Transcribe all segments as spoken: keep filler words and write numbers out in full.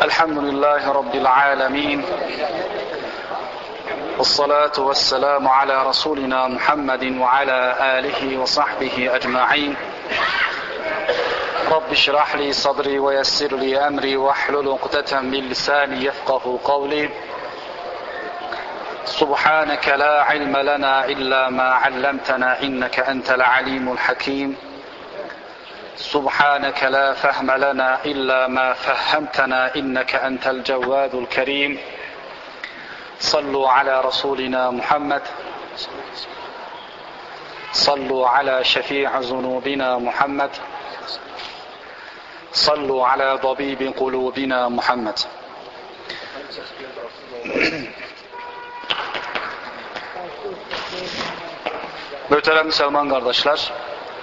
Elhamdülillahi Rabbil alemin. Vessalatu vesselamu ala Rasulina Muhammedin ve ala alihi ve sahbihi ecma'in. Rabbi şrah li sadri ve yessir li emri ve ahlul uqdeten min lisani yefqahu qavli. Subhaneke la ilme lena illa ma allamtana inneke entel alimul hakim. سبحانك لا فهم لنا إلا ما فهمتنا إنك أنت الجواد الكريم صلوا على رسولنا محمد صلوا على شفيع ذنوبنا محمد صلوا على طبيب قلوبنا محمد. Muhterem Müslüman kardeşler,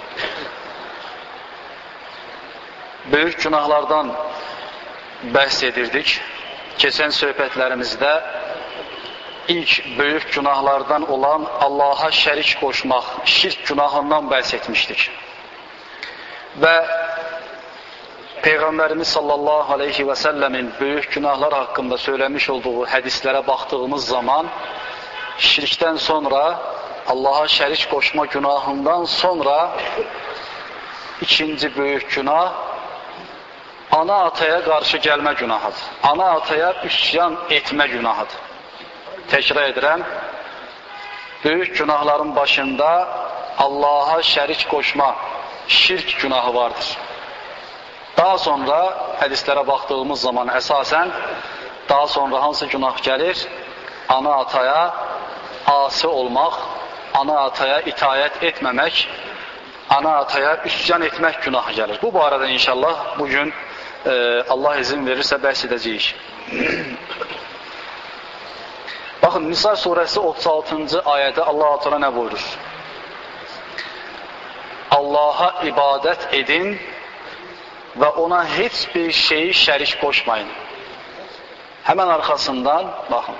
böyük günahlardan bəhs edirdik. Keçən söhbətlərimizdə ilk böyük günahlardan olan Allaha şərik qoşmaq, şirk günahından bəhs etmişdik. Və Peyğəmbərimiz sallallahu aleyhi və səlləmin böyük günahlar haqqında söyləmiş olduğu hədislərə baxdığımız zaman şirkdən sonra, Allaha şərik qoşma günahından sonra ikinci böyük günah ana ataya qarşı gəlmə günahıdır. Ana ataya üsyan etmə günahıdır. Təkrar edirəm, böyük günahların başında Allaha şərik qoşma, şirk günahı vardır. Daha sonra hədislərə baxdığımız zaman əsasən daha sonra hansı günah gəlir? Ana ataya asi olmaq, ana ataya itayət etməmək, ana ataya üsyan etmək günahı gəlir. Bu barədə inşallah bugün e, Allah izin verirsə bəhs edəcəyik. Baxın, Nisa surəsi otuz altıncı ayədə Allah-u Teala nə buyurur? Allaha ibadət edin və ona heç bir şeyi şərik qoşmayın. Həmən arxasından, baxın,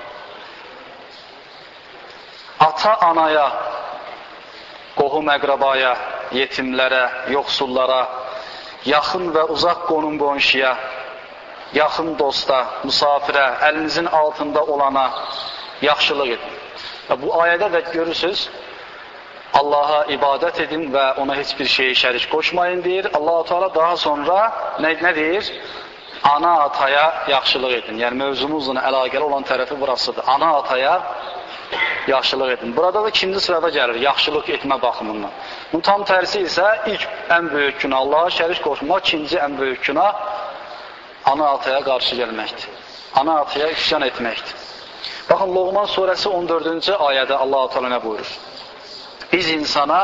ata-anaya, qohum-əqrabaya, yetimlərə, yoxsullara, yaxın və uzaq qonum-qonşuya, yaxın dosta, müsafirə, əlinizin altında olana yaxşılıq edin. Və bu ayədə də görürsünüz, Allaha ibadət edin və ona heç bir şeyi şərik qoşmayın deyir. Allah-u Teala daha sonra nə, nə deyir? Ana ataya yaxşılıq edin. Yəni mövzumuzla əlaqəli olan tərəfi burasıdır. Ana ataya yaxşılıq edin. Burada da ikinci sırada gəlir, yaxşılıq etmə baxımından. Bunun tam tərsi isə ilk ən böyük günah Allaha şərik qoşmaq, ikinci ən böyük günah ana ataya qarşı gəlməkdir. Ana ataya üsyan etməkdir. Baxın, Loğman surəsi on dördüncü ayədə Allah-u Teala nə buyurur? Biz insana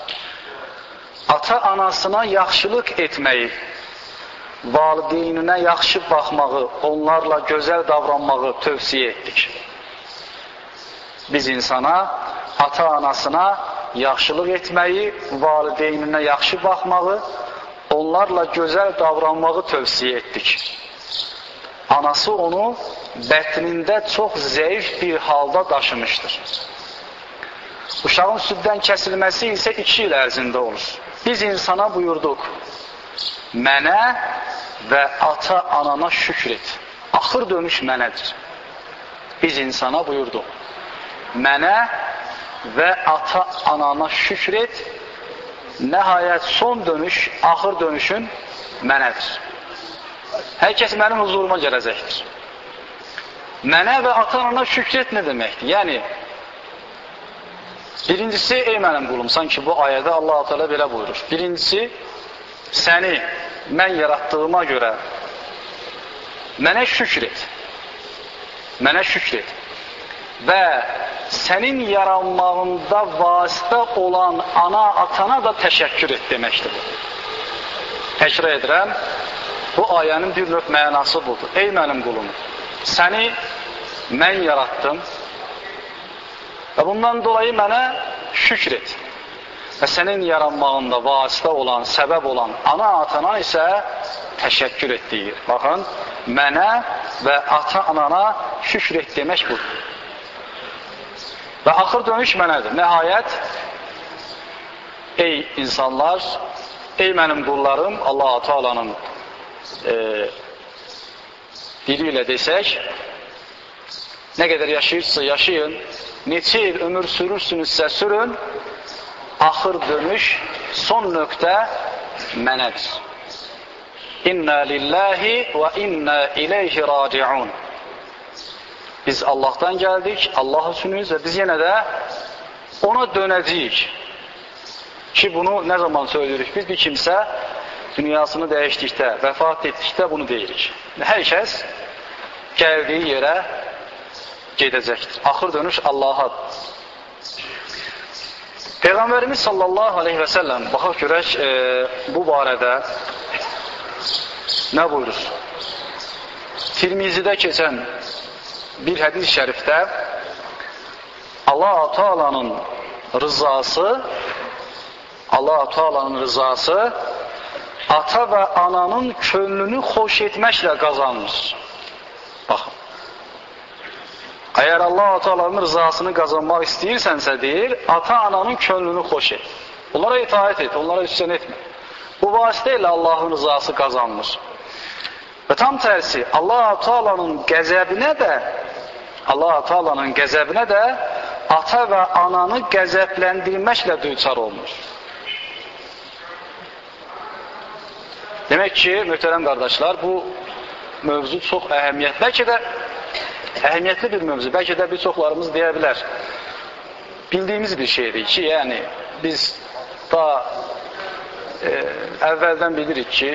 ata-anasına yaxşılıq etməyi, valideyninə yaxşı baxmağı, onlarla gözəl davranmağı tövsiyə etdik. Biz insana ata-anasına yaxşılıq etməyi, valideyninə yaxşı baxmağı, onlarla gözəl davranmağı tövsiyə etdik. Anası onu bətnində çox zəif bir halda daşımışdır. Uşağın süddən kəsilməsi isə iki il ərzində olur. Biz insana buyurduq, mənə və ata-anana şükür et. Axır dönüş mənədir. Biz insana buyurduq, mənə və ata-anana şükür et, nəhayət son dönüş, axır dönüşün mənədir. Hər kəs mənim huzuruma gələcəkdir. Mənə və ata-anana şükür et nə deməkdir? Yəni, birincisi, ey mənim qulum, sanki bu ayədə Allah-u Teala belə buyurur. Birincisi, səni mən yaratdığıma görə mənə şükür et. Mənə şükür et. Və sənin yaranmağında vasitə olan ana-atana da təşəkkür et deməkdir bu. Təkrar edirəm, bu ayənin bir növ mənası budur. Ey mənim qulum, səni mən yaratdım və bundan dolayı mənə şükür et. Və sənin yaranmağında vasitə olan, səbəb olan ana-atana isə təşəkkür et deyir. Baxın, mənə və ata-anana şükür et demək budur. Və axır dönüş mənədir. Nəhayət, ey insanlar, ey mənim qullarım, Allah-u Teala'nın e, dili ilə desək, nə qədər yaşayırsınızsa yaşayın, neçə il ömür sürürsünüzsə sürün, axır dönüş, son nöqtə mənədir. İnna lillahi və inna ileyhi raciun. Biz Allahdan gəldik, Allah üçünüz və biz yenə də ona dönəcəyik. Ki bunu nə zaman söyləyirik? Biz bir kimsə dünyasını dəyişdikdə, vəfat etdikdə bunu deyirik. Hər kəs gəldiyi yerə gedəcəkdir. Axır dönüş Allahadır. Peyğəmbərimiz sallallahu aleyhi və səlləm, baxaq görək e, bu barədə nə buyurur? Tirmizidə keçən bir hədis-i şərifdə Allah Teala'nın rızası Allah Teala'nın rızası ata və ananın könlünü xoş etməklə qazanmış. Baxın. Əgər Allah Teala'nın rızasını qazanmaq istəyirsənsə deyir, ata-ananın könlünü xoş et. Onlara itaat et, onlara üsyan etmə. Bu vasitə ilə Allahın rızası qazanmış. Və tam tərsi, Allah Teala'nın qəzəbinə də Allah Teala'nın qəzəbinə də ata və ananı qəzəbləndirməklə düçar olmuş. Demək ki, möhtərəm qardaşlar, bu mövzu çox əhəmiyyətli. Bəlkə də əhəmiyyətli bir mövzu. Bəlkə də bir çoxlarımız deyə bilər. Bildiyimiz bir şeydir ki, yəni biz daha e, əvvəldən bilirik ki,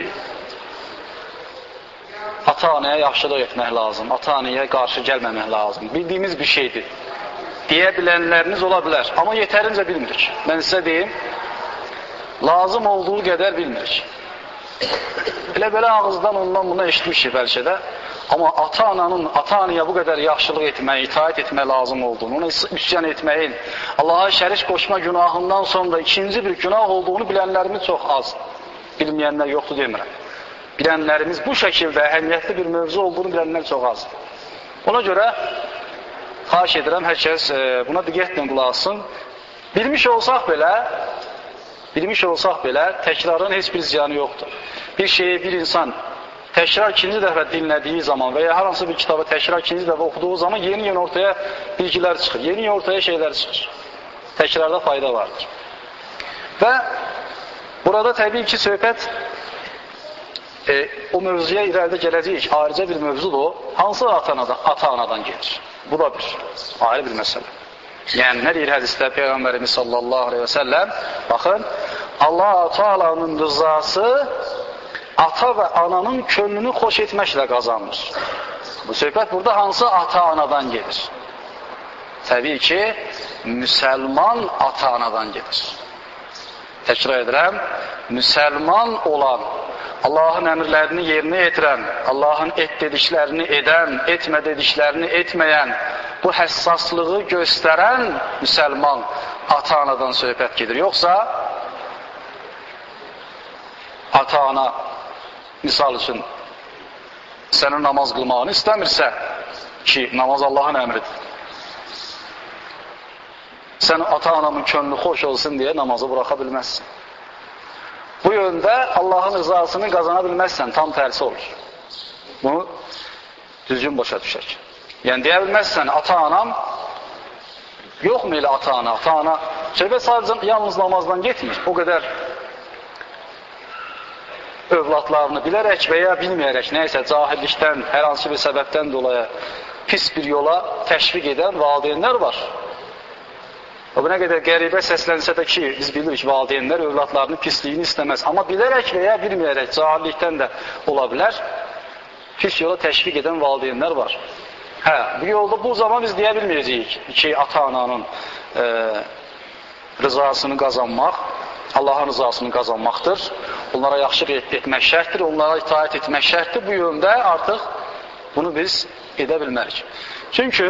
ata-anaya yaxşılıq etmək lazım, ata-anaya qarşı gəlməmək lazım. Bildiyimiz bir şeydir. Deyə bilənləriniz ola bilər. Amma yetərincə bilmirik. Mən sizə deyim, lazım olduğu qədər bilmirik. Elə belə ağızdan ondan buna eşitmişik bəlkə də. Amma ata-ananın, ata-anaya bu qədər yaxşılıq etmək, itaat etmək lazım olduğunu, ona üsyan etməyin, Allaha şərik qoşma günahından sonra ikinci bir günah olduğunu bilənlərimiz çox az. Bilməyənlər yoxdur demirəm. Bilənlərimiz bu şəkildə əhəmiyyətli bir mövzu olduğunu bilənlər çox az. Ona görə xahiş edirəm, hər kəs buna diqqətlə qulaq assın. Bilmiş olsaq belə, bilmiş olsaq belə, təkrarın heç bir ziyanı yoxdur. Bir şeyi bir insan təkrar ikinci dəfə dinlədiyi zaman və ya hər hansı bir kitabı təkrar ikinci dəfə oxuduğu zaman yeni-yeni ortaya bilgilər çıxır, yeni-yeni ortaya şeylər çıxır. Təkrarda fayda vardır. Və burada təbii ki, söhbət e, o mövzuya irəlidə gələcəyik, ayrıca bir mövzudur o, hansı ata-anadan, ata-anadan gelir? Bu da bir, ayrı bir məsələ. Yəni, nə deyir hədisdə Peyğəmbərimiz sallallahu aleyhi və səlləm? Baxın, Allah Teala'nın rızası ata və ananın könlünü xoş etməklə qazanmış. Bu söhbət burada hansı ata-anadan gedir? Təbii ki, müsəlman ata-anadan gedir. Təkrar edirəm, müsəlman olan, Allahın əmrlərini yerinə yetirən, Allahın et dediklərini edən, etmə dediklərini etməyən, bu həssaslığı göstərən müsəlman ata-anadan söhbət gedir. Yoxsa ata-ana misal üçün sənin namaz qılmağını istəmirsə ki, namaz Allahın əmridir. Sən ata-anamın könlü xoş olsun deyə namazı buraxa bilməzsən. Bu yöndə Allahın rızasını qazana bilməzsən, tam tərsi olur. Bunu düzgün başa düşək. Yəni, deyə bilməzsən, ata-anam, yoxmu elə ata-ana? Ata-ana, söhbət sadəcə yalnız namazdan getmir. O qədər övladlarını bilərək və ya bilməyərək, nəysə cahillikdən, hər hansı bir səbəbdən dolayı pis bir yola təşviq edən valideynlər var. Və bu nə qədər qəribə səslənsə də ki, biz bilirik, valideynlər övladlarının pisliyini istəməz. Amma bilərək və ya bilməyərək, cahillikdən də ola bilər, pis yola təşviq edən valideynlər var. Hə, bu yolda bu zaman biz deyə bilməyəcəyik ki, ata-ananın e, rızasını qazanmaq, Allahın rızasını qazanmaqdır. Onlara yaxşılıq etmək şərtdir, onlara itaat etmək şərtdir. Bu yöndə artıq bunu biz edə bilmərik. Çünki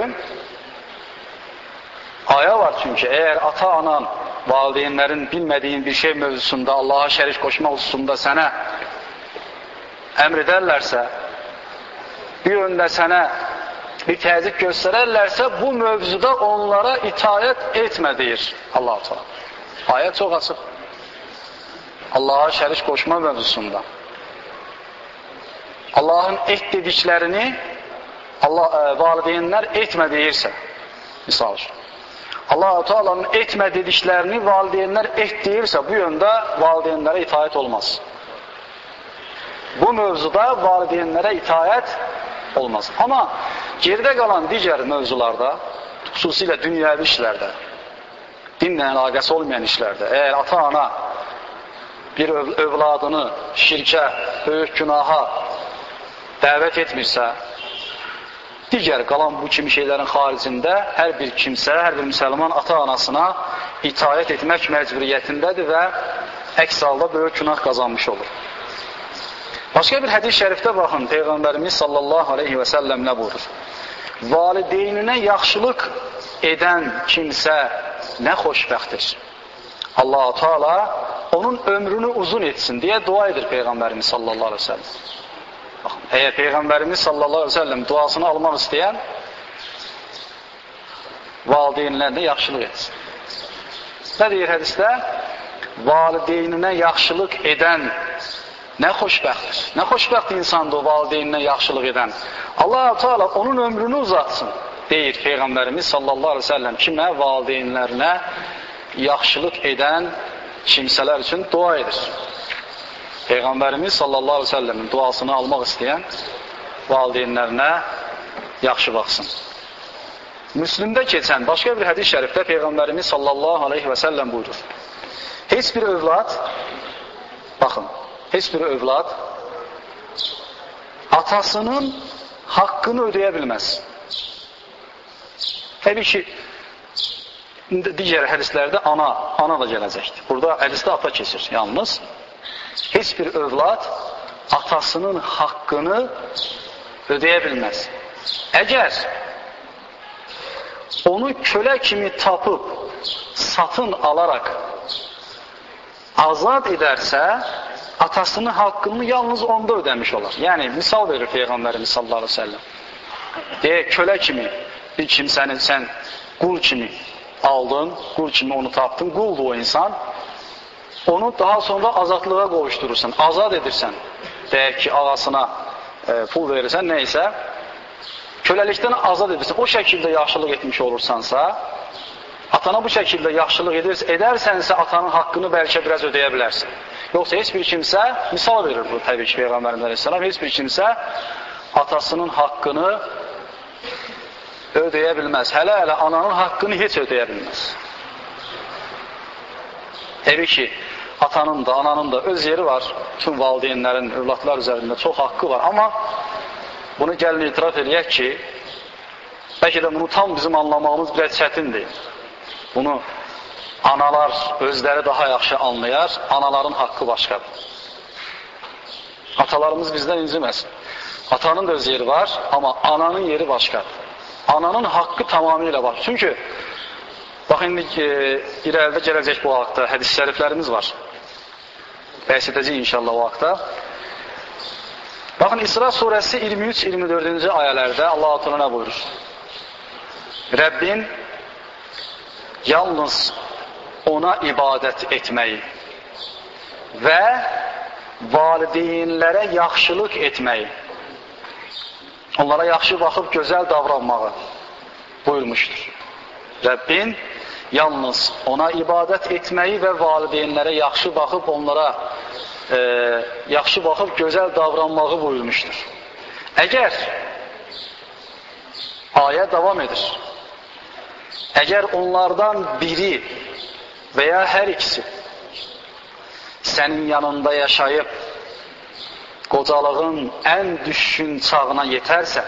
aya var çünki, əgər ata-anan, valideynlərin bilmədiyin bir şey mövzusunda, Allaha şərik qoşmaq hususunda sənə əmr edərlərsə, bir yöndə sənə bir təzyiq göstərərlərsə, bu mövzuda onlara itaət etmə deyir Allah-u Teala. Ayət çox açıq. Allaha şərik qoşma mövzusunda. Allahın et dediklərini Allah ə, valideynlər etmə deyirsə, misal üçün, Allah-u Teala'nın etmə dediklərini valideynlər et deyirsə, bu yöndə valideynlərə itaət olmaz. Bu mövzuda valideynlərə itaət olmaz. Amma geridə qalan digər mövzularda, xüsusilə dünyəvi işlərdə, dinlə əlaqəsi olmayan işlərdə, əgər ata-ana bir öv övladını şirkə, böyük günaha dəvət etmirsə, digər qalan bu kimi şeylərin xaricində hər bir kimsə, hər bir müsəlman ata-anasına itaət etmək məcburiyyətindədir və əks halda böyük günah qazanmış olur. Başqa bir hədis şərifdə baxın, Peyğəmbərimiz sallallahu aleyhi və səlləm nə buyurur? Valideyninə yaxşılıq edən kimsə nə xoşbəxtdir. Allah-u Teala onun ömrünü uzun etsin deyə dua edir Peyğəmbərimiz sallallahu aleyhi və səlləm. Baxın, əgər Peyğəmbərimiz sallallahu aleyhi və səlləm duasını almaq istəyən valideynlərlə yaxşılıq etsin. Nə deyir hədisdə? Valideyninə yaxşılıq edən nə xoşbəxtdir. Nə xoşbəxt insandır o valideyninə yaxşılıq edən. Allah-u Teala onun ömrünü uzatsın deyir Peyğəmbərimiz sallallahu aleyhi və səlləm kimə? Valideynlərinə yaxşılıq edən kimsələr üçün dua edir. Peyğəmbərimiz sallallahu aleyhi və səlləmin duasını almaq istəyən valideynlərinə yaxşı baxsın. Müslümdə keçən başqa bir hədis şərifdə Peyğəmbərimiz sallallahu aleyhi və səlləm buyurur. Heç bir övlad, baxın, heç bir övlad atasının haqqını ödəyə bilməz. Təbii ki, digər hədislərdə ana, ana da gələcəkdir. Burada hədisdə ata keçir yalnız. Heç bir övlad atasının haqqını ödəyə bilməz. Əgər onu kölə kimi tapıb, satın alaraq azad edərsə, atasının haqqını yalnız onda ödəmiş olar. Yəni, misal verir Peyğəmbərimiz sallallahu aleyhi ve sellem. Deyək, kölə kimi bir kimsəni sən qul kimi aldın, qul kimi onu tapdın, quldur o insan. Onu daha sonra azadlığa qovuşdurursan, azad edirsən. Deyək ki, ağasına e, pul verirsən, neysə, köləlikdən azad edirsən. O şəkildə yaxşılıq etmiş olursansa, atana bu şəkildə yaxşılıq edirsə, edərsənsə, atanın haqqını bəlkə biraz ödəyə bilərsən. Yoxsa heç bir kimsə, misal verir bu təbii ki, Peyğəmbərimiz əleyhissalam, heç bir kimsə atasının haqqını ödəyə bilməz. Hələ-hələ ananın haqqını heç ödəyə bilməz. Təbii ki, atanın da, ananın da öz yeri var. Tüm valideynlərin, övladlar üzərində çox haqqı var. Amma bunu gəlin itiraf edək ki, bəlkə də bunu tam bizim anlamağımız biraz çətindir. Bunu analar özləri daha yaxşı anlayar, anaların haqqı başqadır. Atalarımız bizdən inciməsin. Atanın da öz yeri var, amma ananın yeri başqadır. Ananın haqqı tamamilə var. Çünki, bax, indi e, irəlidə gələcək bu haqda hədis şəriflərimiz var. Bəhs edəcək inşallah o haqda. Baxın, İsra surəsi iyirmi üç iyirmi dördüncü ayələrdə Allah-u Teala nə buyurur? Rəbbin yalnız ona ibadət etməyi və valideynlərə yaxşılıq etməyi, onlara yaxşı baxıb gözəl davranmağı buyurmuşdur. Rəbbin yalnız ona ibadət etməyi və valideynlərə yaxşı baxıb onlara e, yaxşı baxıb gözəl davranmağı buyurmuşdur. Əgər ayə davam edir, əgər onlardan biri və ya hər ikisi sənin yanında yaşayıb qocalığın ən düşkün çağına yetərsə,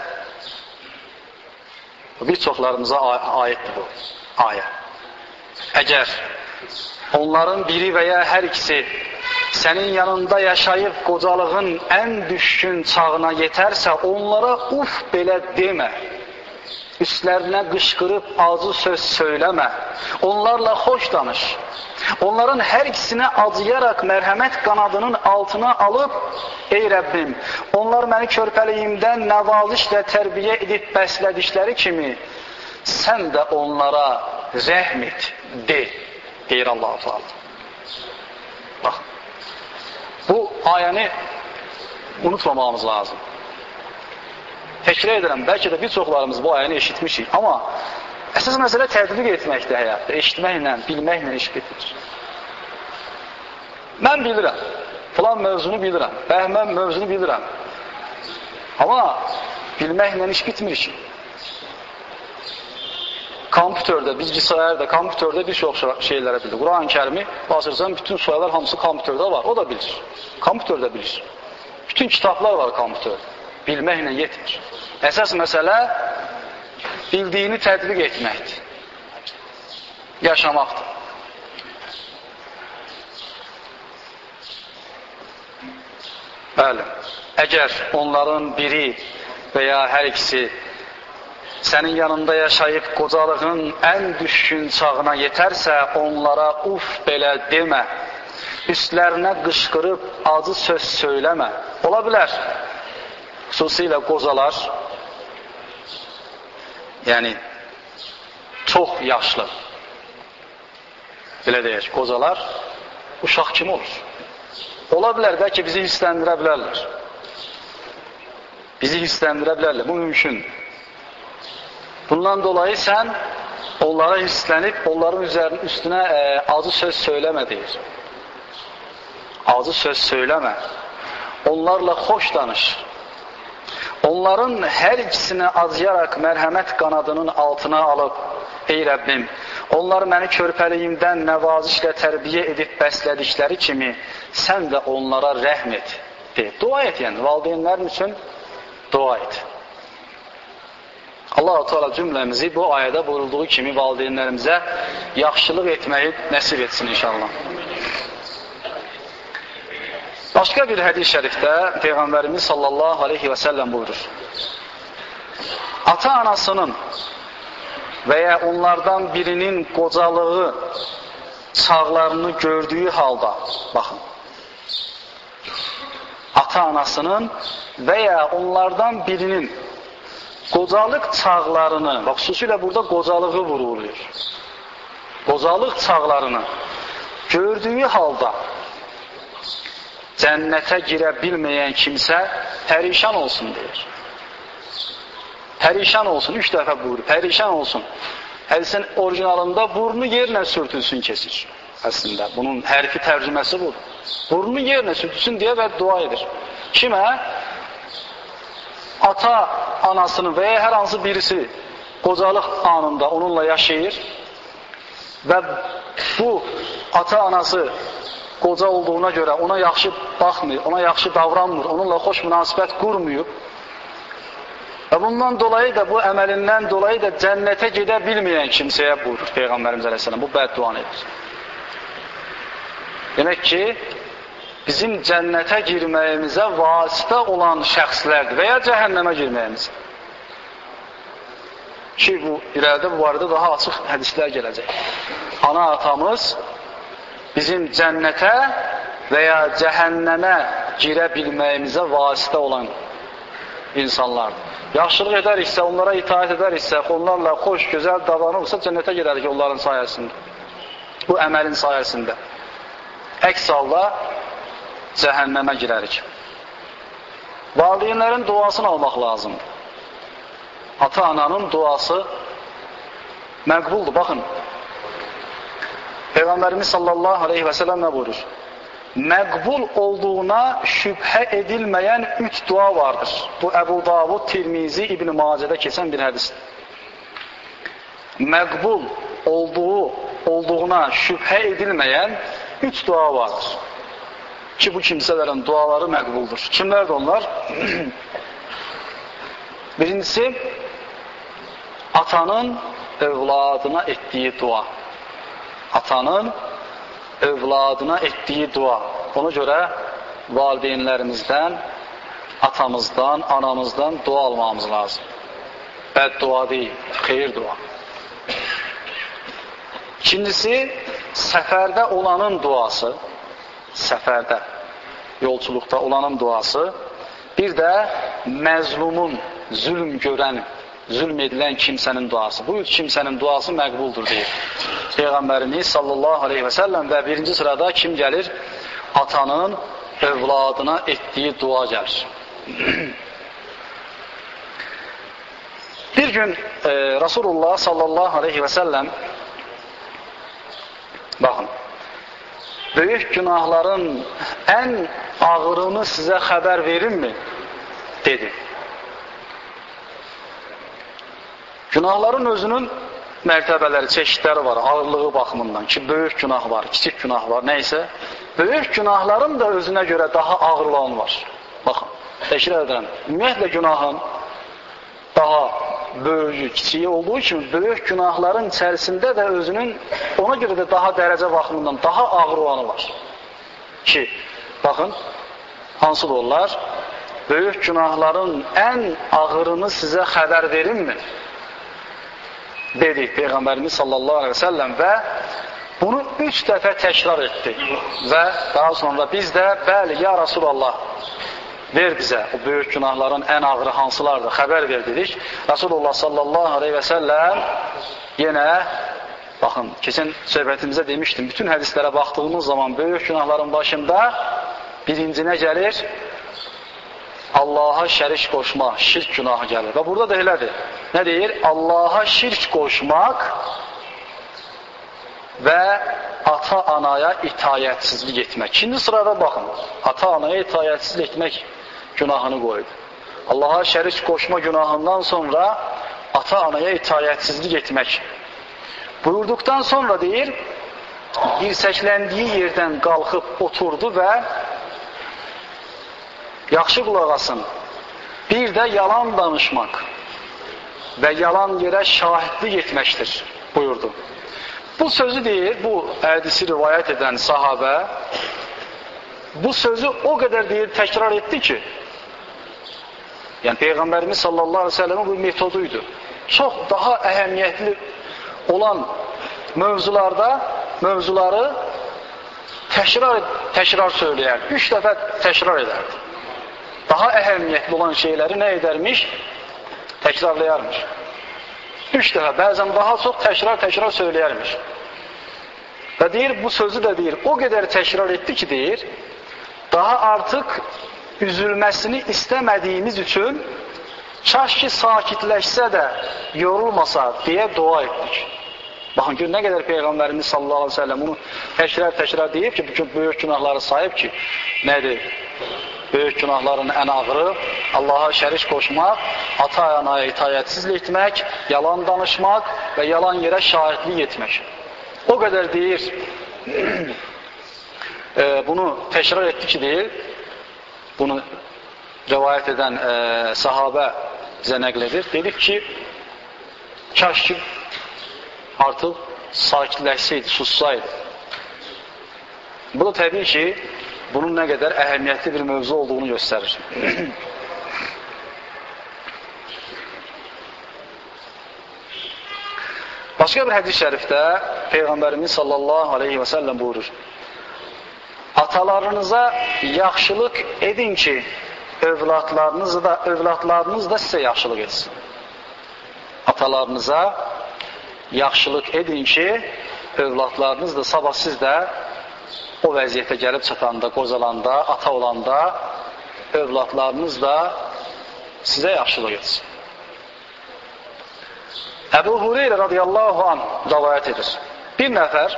bir çoxlarımıza aiddir bu ayə. Əgər onların biri və ya hər ikisi sənin yanında yaşayıb qocalığın ən düşkün çağına yetərsə, onlara uf belə demə, üstlərinə qışqırıb acı söz söyləmə, onlarla xoş danış. Onların hər ikisinə acıyaraq mərhəmət qanadının altına alıb, ey Rəbbim, onlar məni körpəliyimdən nəvazişlə tərbiyə edib bəslədikləri kimi, sən də onlara rəhm et, de, deyir Allah-u Teala. Bax, bu ayəni unutmamamız lazım. Təkrar edirəm, bəlkə də bir çoxlarımız bu ayəni eşitmişik, amma əsas məsələ tətbiq etməkdir həyatda, eşitməklə, bilməklə iş getir. Mən bilirəm, filan mövzunu bilirəm, bəhmən mövzunu bilirəm, amma bilməklə iş bitmir ki. Kompüterdə, bilgisayarda, kompüterdə bir çox şeylərə bilir. Quran-ı Kərimi basırsan, bütün soyalar hamısı kompüterdə var, o da bilir. Kompüterdə bilir. Bütün kitablar var kompüterdə. Bilməklə yetmir. Əsas məsələ bildiyini tətbiq etməkdir. Yaşamaqdır. Bəli, əgər onların biri və ya hər ikisi sənin yanında yaşayıb qocalığın ən düşkün çağına yetərsə, onlara uf belə demə, üstlərinə qışqırıb acı söz söyləmə. Ola bilər, xüsusilə qocalar, yəni çox yaşlı, belə deyək, qocalar uşaq kimi olur. Ola bilər, bəlkə bizi hissləndirə bilərlər. Bizi hissləndirə bilərlər, bu mümkündür. Bundan dolayı sən onlara hisslənib, onların üzərinin üstünə e, acı söz söyləmə deyir. Acı söz söyləmə. Onlarla xoş danış. Onların hər ikisini acıyaraq mərhəmət qanadının altına alıb, ey Rəbbim, onlar məni körpəliyimdən nəvazişlə tərbiyə edib bəslədikləri kimi, sən də onlara rəhm et. De. Dua et, yəni, valideynlərin üçün dua et. Allah-u Teala cümləmizi bu ayədə buyurulduğu kimi valideynlərimizə yaxşılıq etməyi nəsib etsin inşallah. Başqa bir hədis şərifdə Peyğəmbərimiz sallallahu aleyhi və səlləm buyurur. Ata-anasının və ya onlardan birinin qocalığı çağlarını gördüyü halda, baxın, ata-anasının və ya onlardan birinin qocalıq çağlarını, bax, xüsusilə burada qocalığı vurulur. Qocalıq çağlarını gördüyü halda cənnətə girə bilməyən kimsə pərişan olsun deyir. Pərişan olsun, üç dəfə buyurur, pərişan olsun. Hədisin orijinalında burnu yerlə sürtülsün kesir. Əslində, bunun hərfi tərcüməsi budur. Burnu yerlə sürtülsün deyə və dua edir. Kimə? Ata, anasının və ya hər hansı birisi qocalıq anında onunla yaşayır və bu ata-anası qoca olduğuna görə ona yaxşı baxmır, ona yaxşı davranmır, onunla xoş münasibət qurmuyub və bundan dolayı da, bu əməlindən dolayı da cənnətə gedə bilməyən kimsəyə buyurur Peyğəmbərimiz əleyhissalam, bu bədduanı edir. Demək ki, bizim cənnətə girməyimizə vasitə olan şəxslərdir və ya cəhənnəmə girməyimizə. Ki, bu, irəlidə bu barədə daha açıq hədislər gələcək. Ana atamız bizim cənnətə və ya cəhənnəmə girə bilməyimizə vasitə olan insanlardır. Yaxşılıq edəriksə, onlara itaat edəriksə, onlarla xoş, gözəl davranırsa cənnətə girərik onların sayəsində. Bu əməlin sayəsində. Əks halda cəhənnəmə girərik. Valideynlərin duasını almaq lazımdır. Ata-ananın duası məqbuldur. Baxın, Peyğəmbərimiz sallallahu aleyhi və səlləm nə buyurur? Məqbul olduğuna şübhə edilməyən üç dua vardır. Bu Əbu Davud, Tirmizi, İbn-i Macədə keçən bir hədisdir. Məqbul olduğu, olduğuna şübhə edilməyən üç dua vardır. Ki, bu kimsələrin duaları məqbuldur. Kimlərdir onlar? Birincisi, atanın övladına etdiyi dua. Atanın övladına etdiyi dua. Ona görə valideynlərimizdən, atamızdan, anamızdan dua almamız lazım. Bəd dua deyil, xeyir dua. İkincisi, səfərdə olanın duası. Səfərdə, yolçuluqda olanın duası. Bir də məzlumun, zülm görən, zülm edilən kimsənin duası. Bu üç kimsənin duası məqbuldur deyir Peyğəmbərimiz sallallahu aleyhi və səlləm və birinci sırada kim gəlir? Atanın övladına etdiyi dua gəlir. Bir gün e, Resulullah sallallahu aleyhi ve sellem bakın, böyük günahların en ağırını size haber verir mi? Dedi. Günahların özünün mərtəbələri, çeşitləri var, ağırlığı baxımından ki, böyük günah var, kiçik günah var, neysə. Böyük günahların da özünə görə daha ağır olan var. Baxın, təkrar edirəm, ümumiyyətlə günahın daha böyüyü, kiçiyi olduğu kimi, böyük günahların içərisində də özünün, ona görə də daha dərəcə baxımından daha ağır olanı var. Ki, baxın, hansı da onlar? Böyük günahların ən ağırını sizə xəbər verinmi? Dedi Peyğəmbərimiz sallallahu aleyhi ve sellem və bunu üç dəfə təkrar etdi və daha sonra biz də bəli ya Resulallah ver bizə o böyük günahların ən ağırı hansılardır xəbər ver dedik. Resulullah sallallahu aleyhi ve sellem yenə baxın keçən söhbətimizə demişdim, bütün hədislərə baxdığımız zaman böyük günahların başında birinci nə gəlir? Allaha şərik qoşmaq, şirk günahı gəlir. Və burada da elədir. Nə deyir? Allaha şirk qoşmaq və ata-anaya itayətsizlik etmək. İkinci sırada baxın, ata-anaya itayətsizlik etmək günahını qoydu. Allaha şərik qoşma günahından sonra ata-anaya itayətsizlik etmək. Buyurduqdan sonra deyir, dirsəkləndiyi yerdən qalxıb oturdu və yaxşı qulaq asın, bir də yalan danışmaq və yalan yerə şahidlik etməkdir buyurdu. Bu sözü deyir, bu hədisi rivayət edən sahabə bu sözü o qədər deyir, təkrar etdi ki, yəni Peyğəmbərimiz sallallahu aleyhi ve sellem'in bu metoduydu. Çox daha əhəmiyyətli olan mövzularda mövzuları təkrar, təkrar söyləyər, üç dəfə təkrar edərdi. Daha əhəmiyyətli olan şeyləri nə edərmiş? Təkrarlayarmış. Üç dəfə, bəzən daha çox təkrar-təkrar söyləyərmiş. Və deyir, bu sözü də deyir, o qədər təkrar etdi ki, deyir, daha artıq üzülməsini istəmədiyimiz üçün kaş ki sakitləşsə də yorulmasa deyə dua etdik. Baxın ki, nə qədər Peyğəmbərimiz sallallahu aleyhi ve sellem bunu təkrar-təkrar deyib ki, bütün böyük günahları sahib ki, nədir? Böyük günahların ən ağırı Allaha şərik qoşmaq, ata-anaya itayətsizlik etmək, yalan danışmaq və yalan yerə şahidlik etmək. O qədər deyir, e, bunu təkrar etdi ki, deyir, bunu rivayət edən e, sahabə bizə nəql edir. Dedik ki, kaş ki artıq sakitləşsəydi, sussaydı. Bu da təbii ki, bunun nə qədər əhəmiyyətli bir mövzu olduğunu göstərir. Başqa bir hədis şərifdə Peyğəmbərimiz sallallahu aleyhi və səlləm buyurur. Atalarınıza yaxşılıq edin ki, övladlarınız da, övladlarınız da sizə yaxşılıq etsin. Atalarınıza yaxşılıq edin ki, övladlarınız da sabah siz də o vəziyyətə gəlib çatanda, qocalanda, ata olanda övladlarınız da sizə yaxşılıq etsin. Əbu Hüreyrə radiyallahu anh rivayət edir. Bir nəfər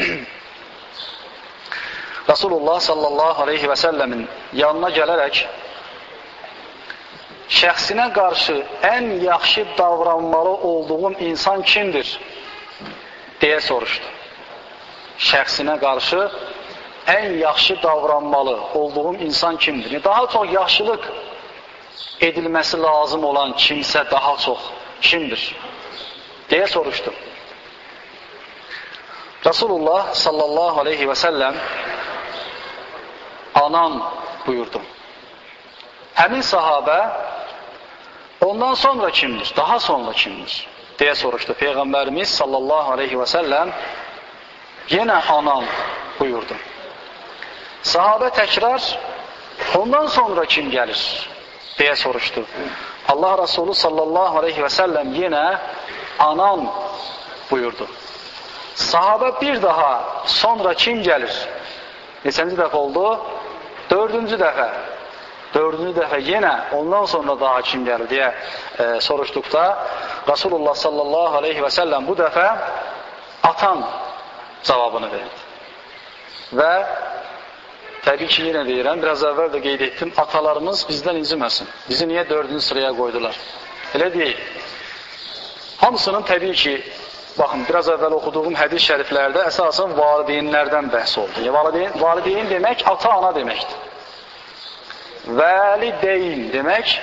Resulullah sallallahu aleyhi və səlləmin yanına gələrək şəxsinə qarşı ən yaxşı davranmalı olduğum insan kimdir? deyə soruşdu. Şəxsinə qarşı ən yaxşı davranmalı olduğum insan kimdir? Daha çox yaxşılıq edilməsi lazım olan kimsə daha çox kimdir? deyə soruşdu. Resulullah sallallahu aleyhi və səlləm anan buyurdu. Həmin sahabə ondan sonra kimdir? Daha sonra kimdir? deyə soruşdu. Peyğəmbərimiz sallallahu aleyhi və səlləm yenə anan buyurdu. Sahabə təkrar ondan sonra kim gəlir? deyə soruşdu. Allah Resulü sallallahu aleyhi və səlləm yenə anan buyurdu. Sahabə bir daha sonra kim gəlir? Neçənci dəfə oldu? Dördüncü dəfə. dördüncü dəfə yenə ondan sonra daha kim gəlir deyə e, soruşduqda Rasulullah sallallahu aleyhi və səlləm bu dəfə atan cavabını verdi. Və təbii ki, yenə deyirəm, biraz əvvəl də qeyd etdim, atalarımız bizdən inciməsin. Bizi niyə dördüncü sıraya qoydular? Elə deyil. Hamısının təbii ki, baxın, biraz əvvəl oxuduğum hədis şəriflərdə əsasən valideynlərdən bəhs oldu. Valideyn, valideyn demək, ata-ana deməkdir. Vəlideyn demək,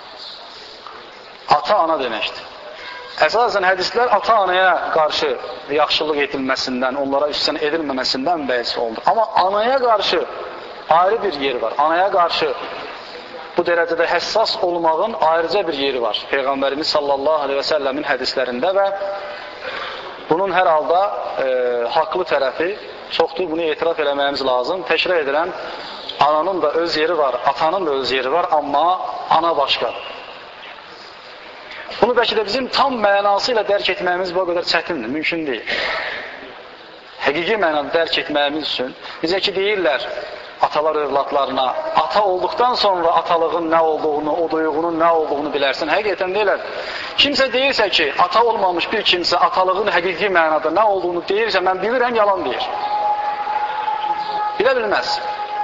ata-ana deməkdir. Əsasən hədislər ata-anaya qarşı yaxşılıq edilməsindən, onlara üstən edilməməsindən bəhs oldu. Amma anaya qarşı ayrı bir yeri var. Anaya qarşı bu dərəcədə həssas olmağın ayrıca bir yeri var. Peyğəmbərimiz sallallahu aleyhi və səlləmin hədislərində və bunun hər halda e, haqlı tərəfi çoxdur, bunu etiraf eləməyimiz lazım. Təkrar edirəm, ananın da öz yeri var, atanın da öz yeri var, amma ana başqadır. Bunu bəlkə də bizim tam mənası ilə dərk etməyimiz bu qədər çətindir, mümkün deyil. Həqiqi mənada dərk etməyimiz üçün, bizə ki deyirlər atalar övladlarına, ata olduqdan sonra atalığın nə olduğunu, o duyğunun nə olduğunu bilərsən. Həqiqətən deyirlər, kimsə deyirsə ki, ata olmamış bir kimsə atalığın həqiqi mənada nə olduğunu deyirsə, mən bilirəm, yalan deyir. Bilə bilməz.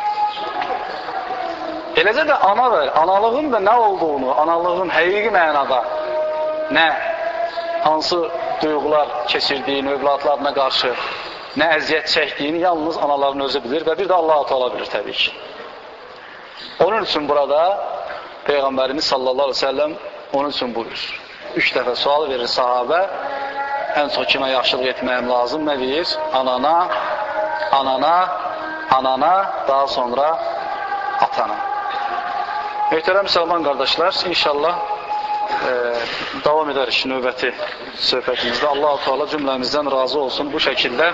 Eləcə də ana var, analığın da nə olduğunu, analığın həqiqi mənada nə, hansı duyğular keçirdiyini övladlarına qarşı, nə əziyyət çəkdiyini yalnız anaların özü bilir və bir də Allah Teala bilir təbii ki. Onun üçün burada Peyğəmbərimiz sallallahu aleyhi ve sellem onun üçün buyur. Üç dəfə sual verir sahabə, ən çox kimə yaxşılıq etməyim lazım, nə deyir? Anana, anana, anana, daha sonra atana. Möhtərəm müsəlman qardaşlar, inşallah e, davam edərik növbəti söhbətimizdə. Allah-u Teala cümləmizdən razı olsun. Bu şəkildə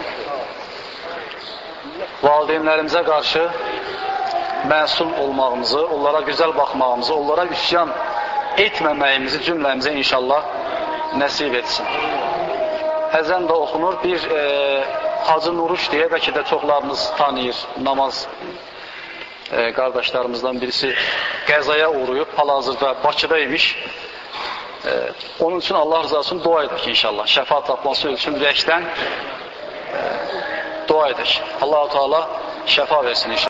valideynlərimizə qarşı məsul olmağımızı, onlara gözəl baxmağımızı, onlara üsyan etməməyimizi cümləmizə inşallah nəsib etsin. Əzən də oxunur. Bir e, Hacı Nuruş deyə bəlkə də çoxlarınız tanıyır, namaz e, qardaşlarımızdan birisi qəzaya uğrayıb, hal-hazırda Bakıdaymış. E, onun üçün Allah rızası üçün dua edək inşallah. Şəfaat tapması üçün ürəkdən e, dua edək. Allah-u Teala şəfa versin inşallah.